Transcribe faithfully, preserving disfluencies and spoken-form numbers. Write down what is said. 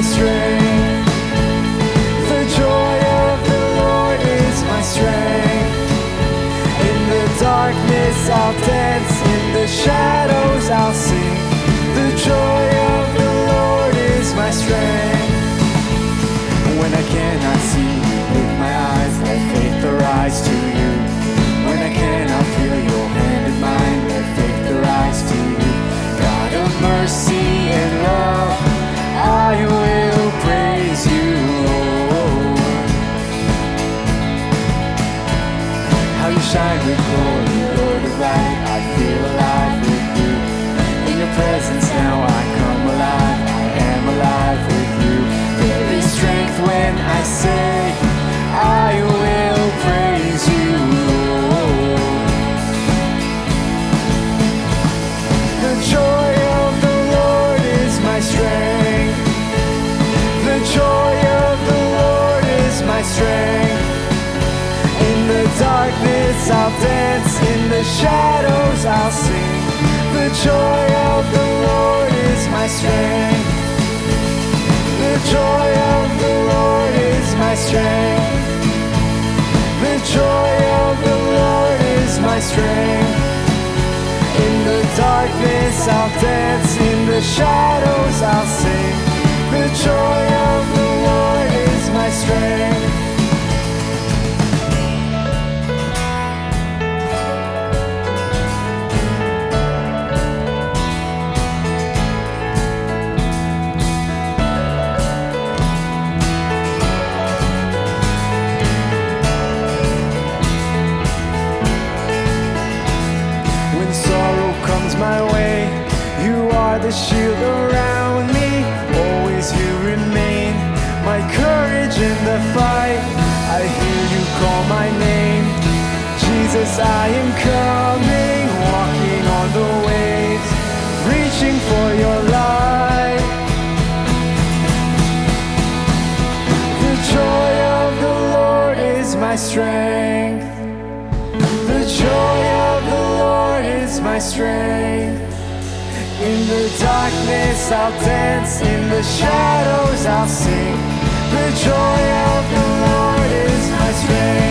my strength. The joy of the Lord is my strength. In the darkness I'll dance, in the shadows I'll sing. The joy of the Lord is my strength. When I cannot see with my eyes, let faith arise to you. When I cannot feel your hand in mine, let faith arise to you. God of mercy and love, I will praise you, Lord. How you shine with glory, Lord of light. I feel alive with you. In your presence now I come alive. I am alive with you. There is strength when I say I will praise you, Lord. The joy of the Lord is my strength. The joy of the Lord is my strength. In the darkness I'll dance, in the shadows I'll sing. The joy of the Lord is my strength. The joy of the Lord is my strength. The joy of the Lord is my strength. In the darkness I'll dance, in the shadows I'll sing. The joy of the Lord is my strength. My way, you are the shield around me. Always you remain my courage in the fight. I hear you call my name, Jesus. I am coming, walking on the waves, reaching for your light. The joy of the Lord is my strength. The joy of the Lord is my strength. In the darkness I'll dance, in the shadows I'll sing. The joy of the Lord is my strength.